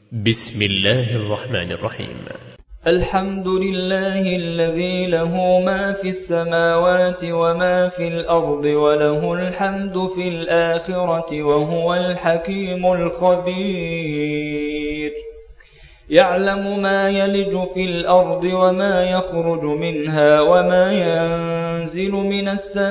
بسم الله الرحمن الرحيم. الحمد لله الذي له ما في السماوات وما في الأرض وله الحمد في الآخرة وهو الحكيم الخبير. يعلم ما يلج في الأرض وما يخرج منها وما ينزل من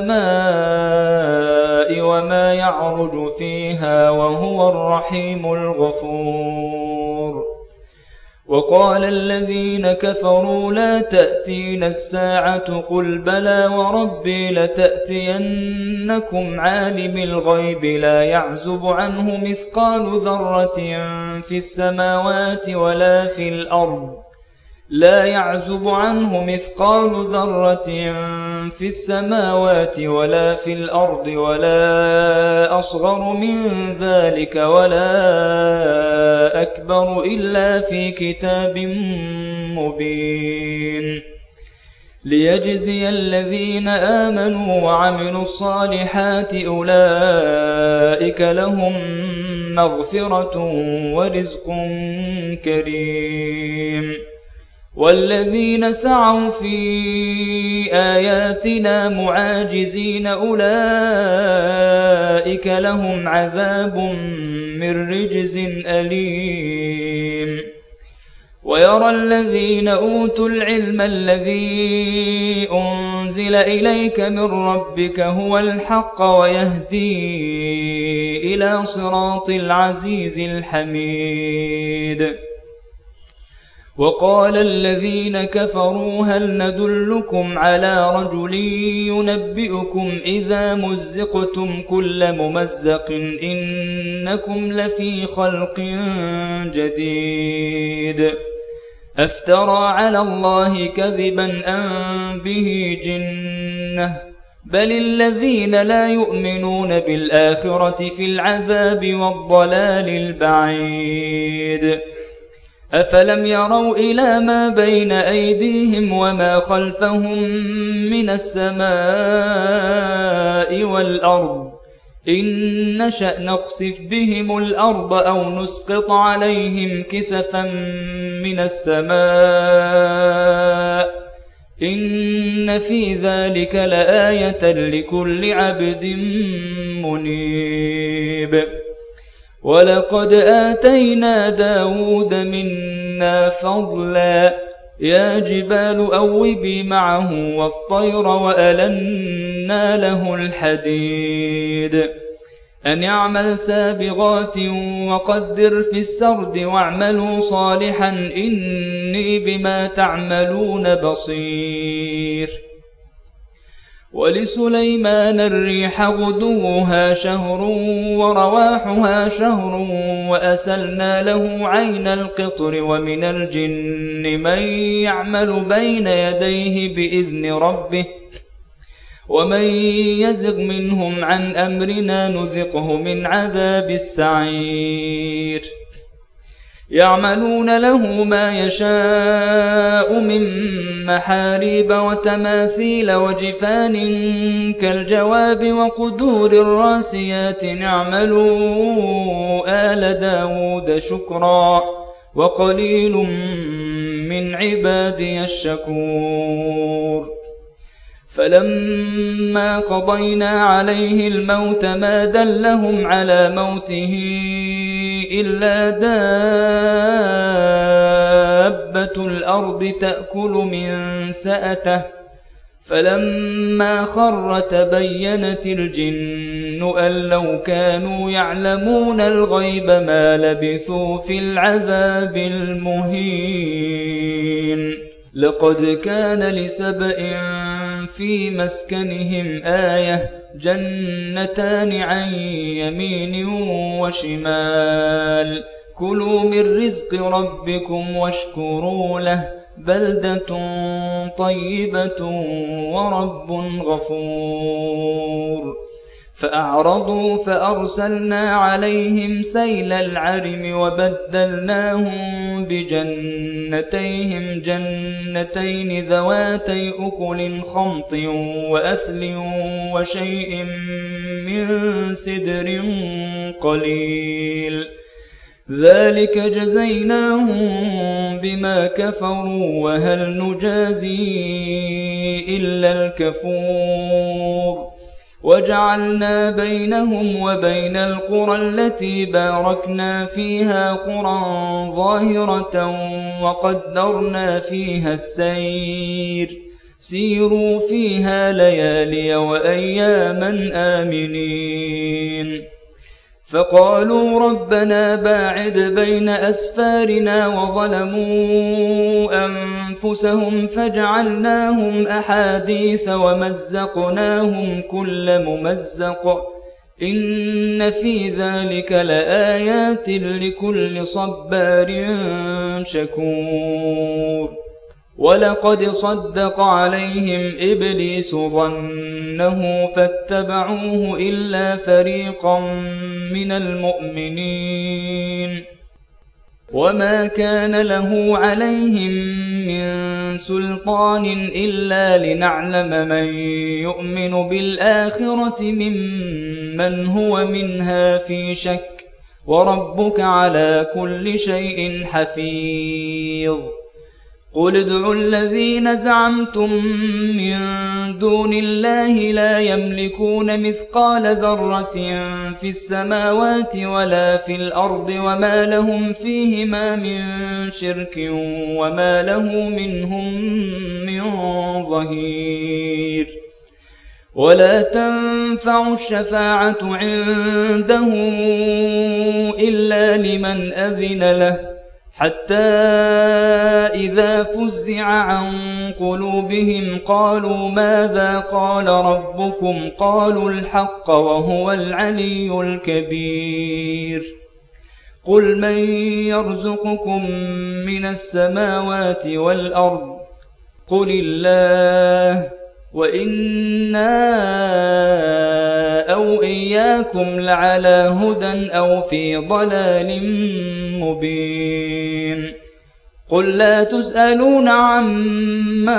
السماء وما يعرج فيها وهو الرحيم الغفور. وقال الذين كفروا لا تأتينا الساعة قل بلى وربي لتأتينكم عالم الغيب لا يعزب عنه مثقال ذرة في السماوات ولا في الأرض لا يعزب عنه مثقال ذرة في السماوات ولا في الأرض ولا أصغر من ذلك ولا أكبر إلا في كتاب مبين ليجزي الذين آمنوا وعملوا الصالحات أولئك لهم مغفرة ورزق كريم. والذين سعوا في آياتنا معاجزين أولئك لهم عذاب من رجز أليم. ويرى الذين أوتوا العلم الذي أنزل إليك من ربك هو الحق ويهدي إلى صراط العزيز الحميد. وقال الذين كفروا هل ندلكم على رجل ينبئكم إذا مزقتم كل ممزق إنكم لفي خلق جديد أفترى على الله كذبا أم به جنة بل الذين لا يؤمنون بالآخرة في العذاب والضلال البعيد. أفلم يروا إلى ما بين أيديهم وما خلفهم من السماء والأرض إن نشأ نخسف بهم الأرض أو نسقط عليهم كسفا من السماء إن في ذلك لآية لكل عبد منيب. ولقد آتينا داود منا فضلا يا جبال أوبي معه والطير وألنا له الحديد أن يعمل سابغات وقدر في السرد واعملوا صالحا إني بما تعملون بصير. ولسليمان الريح غدوها شهر ورواحها شهر وأسلنا له عين القطر ومن الجن من يعمل بين يديه بإذن ربه ومن يزغ منهم عن أمرنا نذقه من عذاب السعير. يعملون له ما يشاء من محاريب وتماثيل وجفان كالجواب وقدور الراسيات اعملوا آل داود شكرا وقليل من عبادي الشكور. فلما قضينا عليه الموت ما دلهم على موته إلا دابة الأرض تأكل من سأته فلما خر تبينت الجن أن لو كانوا يعلمون الغيب ما لبثوا في العذاب المهين. لقد كان لسبإ في مسكنهم آية جنتان عن يمين وشمال كلوا من رزق ربكم واشكروا له بلدة طيبة ورب غفور. فأعرضوا فأرسلنا عليهم سيل العرم وبدلناهم بجنتيهم جنتين ذواتي أكل خمط وأثل وشيء من سدر قليل ذلك جزيناهم بما كفروا وهل نجازي إلا الكفور وجعلنا بينهم وبين القرى التي باركنا فيها قرى ظاهرة وقدرنا فيها السير سيروا فيها ليالي وأياما آمنين فقالوا ربنا باعد بين أسفارنا وظلموا أنفسهم فجعلناهم أحاديث ومزقناهم كل ممزق إن في ذلك لآيات لكل صبار شكور ولقد صدق عليهم إبليس ظنه فاتبعوه إلا فريقا من المؤمنين وما كان له عليهم من سلطان إلا لنعلم من يؤمن بالآخرة ممن هو منها في شك وربك على كل شيء حفيظ قل ادعوا الذين زعمتم من دون الله لا يملكون مثقال ذرة في السماوات ولا في الأرض وما لهم فيهما من شرك وما له منهم من ظهير ولا تنفع الشفاعة عنده إلا لمن أذن له حتى إذا فزع عن قلوبهم قالوا ماذا قال ربكم قالوا الحق وهو العلي الكبير قل من يرزقكم من السماوات والأرض قل الله وإنا أو إياكم لعلى هدى أو في ضلال مبين قل لا تسألون عما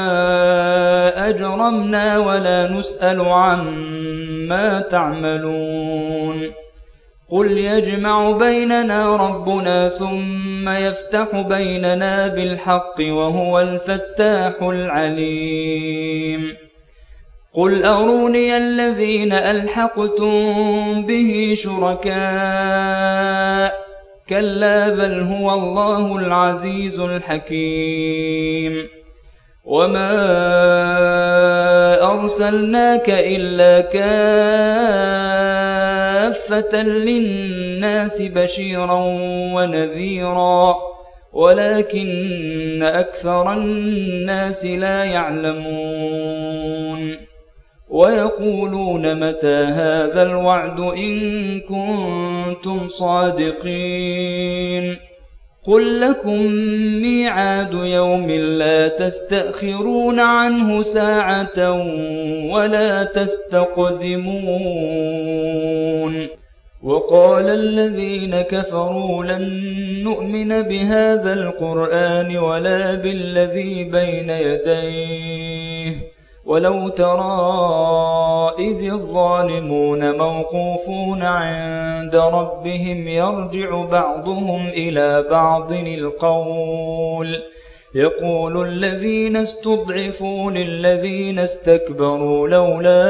أجرمنا ولا نسأل عما تعملون قل يجمع بيننا ربنا ثم يفتح بيننا بالحق وهو الفتاح العليم قل أروني الذين ألحقتم به شركاء كلا بل هو الله العزيز الحكيم وما أرسلناك إلا كافة للناس بشيرا ونذيرا ولكن أكثر الناس لا يعلمون ويقولون متى هذا الوعد إن كنتم صادقين قل لكم ميعاد يوم لا تستأخرون عنه ساعة ولا تستقدمون وقال الذين كفروا لن نؤمن بهذا القرآن ولا بالذي بين يديه ولو ترى إذ الظالمون موقوفون عند ربهم يرجع بعضهم إلى بعض القول يقول الذين استضعفوا للذين استكبروا لولا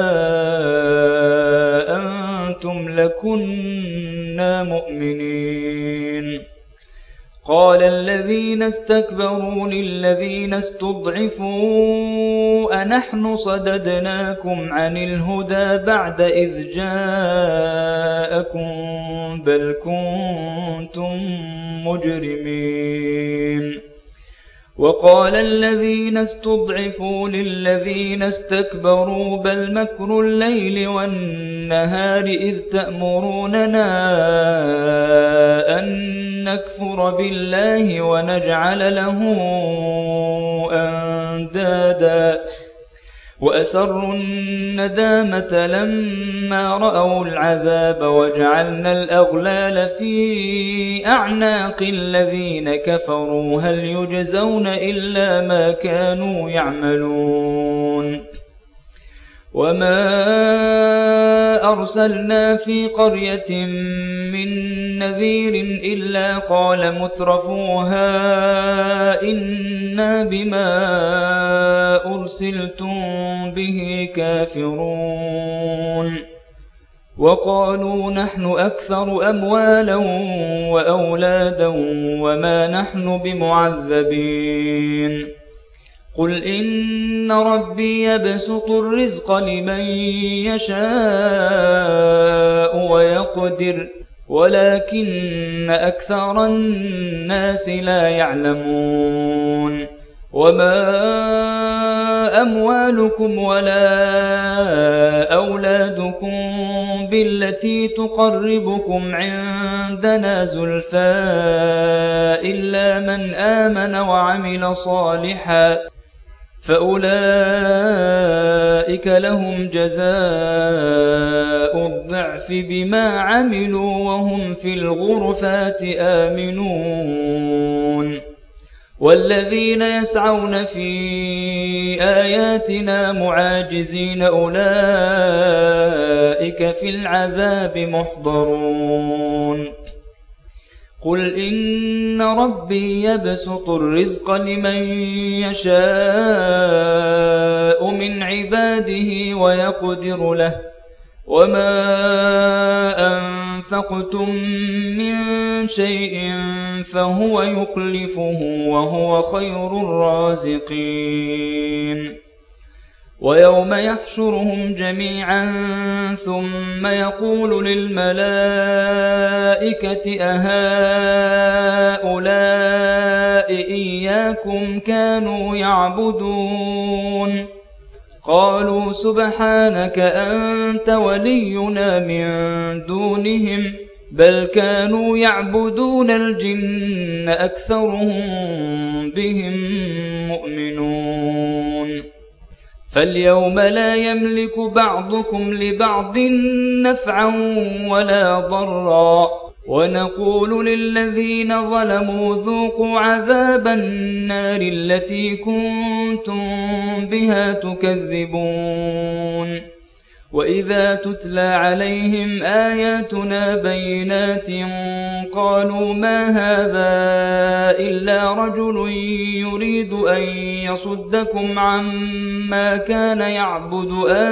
أنتم لكنا مؤمنين قال الذين استكبروا للذين استضعفوا أنحن صددناكم عن الهدى بعد إذ جاءكم بل كنتم مجرمين وقال الذين استضعفوا للذين استكبروا بل مكر الليل والنهار إذ تأمروننا أن نكفر بالله ونجعل له أندادا وأسروا الندامة لما رأوا العذاب وجعلنا الأغلال في أعناق الذين كفروا هل يجزون إلا ما كانوا يعملون وما أرسلنا في قرية من نذير إلا قال مترفوها إنا بما أرسلتم به كافرون وقالوا نحن أكثر أموالا وأولادا وما نحن بمعذبين قل إن ربي يبسط الرزق لمن يشاء ويقدر ولكن أكثر الناس لا يعلمون وما أموالكم ولا أولادكم بالتي تقربكم عندنا زلفى إلا من آمن وعمل صالحا فأولئك لهم جزاء الضعف بما عملوا وهم في الغرفات آمنون والذين يسعون في آياتنا معاجزين أولئك في العذاب محضرون قل إن ربي يبسط الرزق لمن يشاء من عباده ويقدر له وما أنفقتم من شيء فهو يخلفه وهو خير الرازقين ويوم يحشرهم جميعا ثم يقول للملائكة أهؤلاء إياكم كانوا يعبدون قالوا سبحانك أنت ولينا من دونهم بل كانوا يعبدون الجن أكثرهم بهم مؤمنون فاليوم لا يملك بعضكم لبعض نفعا ولا ضرا ونقول للذين ظلموا ذوقوا عذاب النار التي كنتم بها تكذبون وإذا تتلى عليهم آياتنا بينات قالوا ما هذا إلا رجل يريد أن يصدكم عما كان يعبد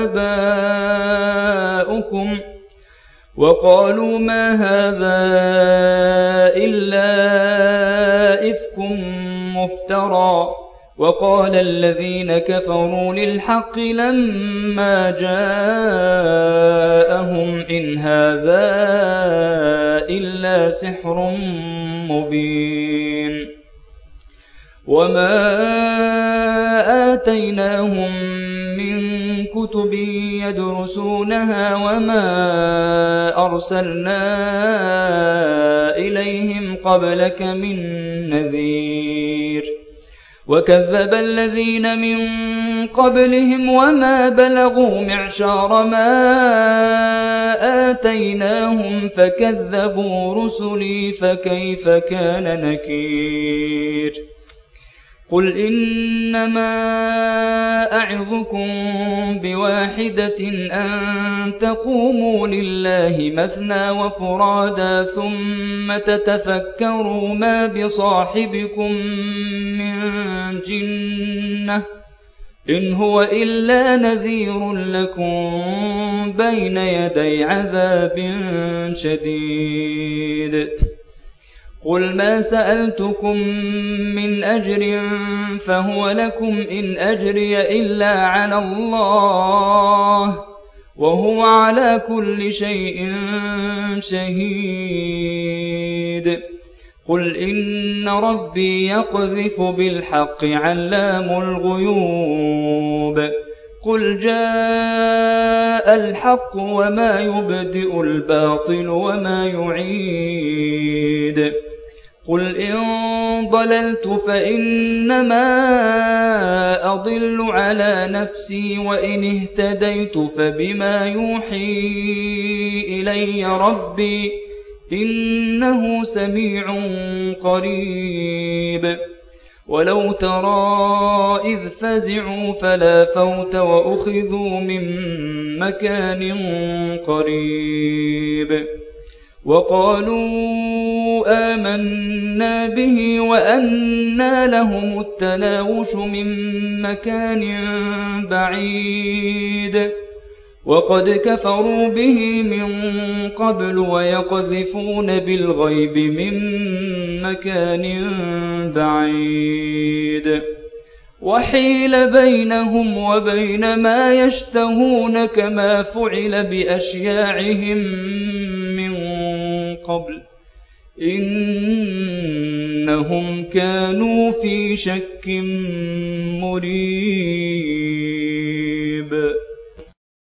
آباؤكم وقالوا ما هذا إلا إفك مفترى وقال الذين كفروا للحق لما جاءهم إن هذا إلا سحر مبين وما آتيناهم من كتب يدرسونها وما أرسلنا إليهم قبلك من نذير وكذب الذين من قبلهم وما بلغوا معشار ما آتيناهم فكذبوا رسلي فكيف كان نكير قل إنما أعظكم بواحدة أن تقوموا لله مثنى وفرادا ثم تتفكروا ما بصاحبكم من جنة إن هو إلا نذير لكم بين يدي عذاب شديد قل ما سألتكم من أجر فهو لكم إن أجري إلا على الله وهو على كل شيء شهيد قل إن ربي يقذف بالحق علام الغيوب قل جاء الحق وما يبدئ الباطل وما يعيد قل إن ضللت فإنما أضل على نفسي وإن اهتديت فبما يوحي إلي ربي إنه سميع قريب ولو ترى إذ فزعوا فلا فوت وأخذوا من مكان قريب وقالوا آمنا به وأنى لهم التناوش من مكان بعيد وقد كفروا به من قبل ويقذفون بالغيب من مكان بعيد وحيل بينهم وبين ما يشتهون كما فعل بأشياعهم من قبل إنهم كانوا في شك مريب.